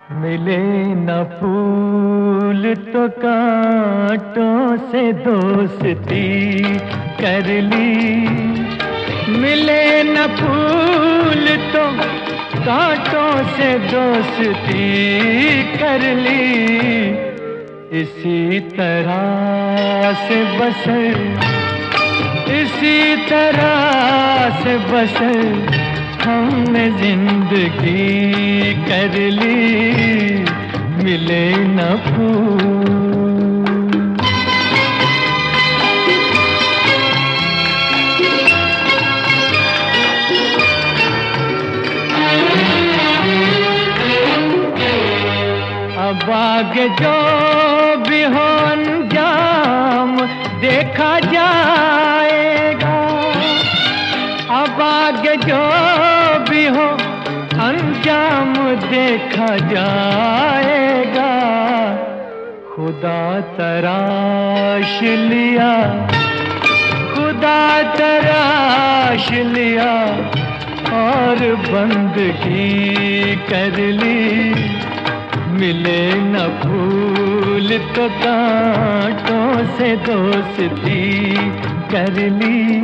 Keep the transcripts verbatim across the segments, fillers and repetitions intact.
मिले न फूल तो कांटों से दोस्ती कर ली। मिले न फूल तो कांटों से दोस्ती कर ली। इसी तरह से बसर, इसी तरह से बसर हमने जिंदगी कर ली। मिले न फूल। अब आगे जो भी हो अंजाम देखा जाएगा। अब आगे जो भी हो अंजाम देखा जाएगा। खुदा तराश लिया, खुदा तराश लिया और बंदगी कर ली। मिले न फूल तो कांटों से दोस्ती कर ली।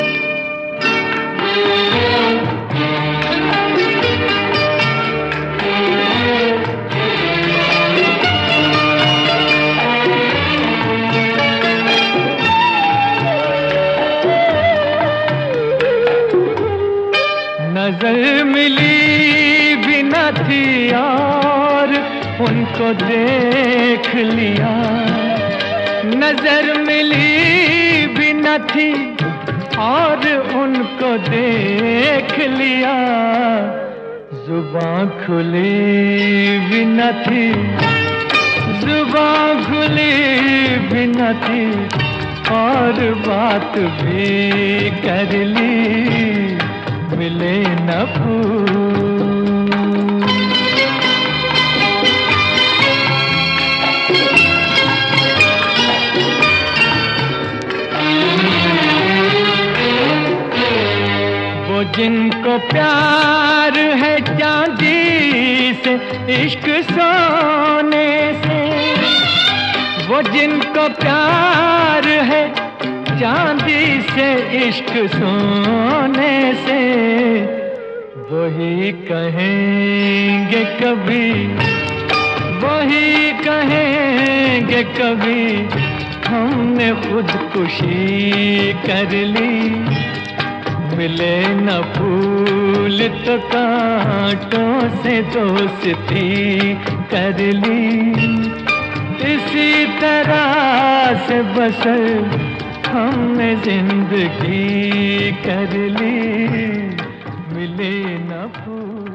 नजर मिली भी न थी और उनको देख लिया। नजर मिली भी न थी और उनको देख लिया। जुबान खुली भी न थी, जुबान खुली भी न थी और बात भी कर ली। मिले न फूल। वो जिनको प्यार है चांदी से, इश्क सोने से। वो जिनको प्यार है चांदी से, इश्क सोने से। वही कहेंगे कभी, वही कहेंगे कभी हमने खुदकुशी कर ली। मिले न फूल तो कांटों से दोस्ती कर ली। इसी तरह से बसर हमने जिंदगी कर ली। मिले न फूल।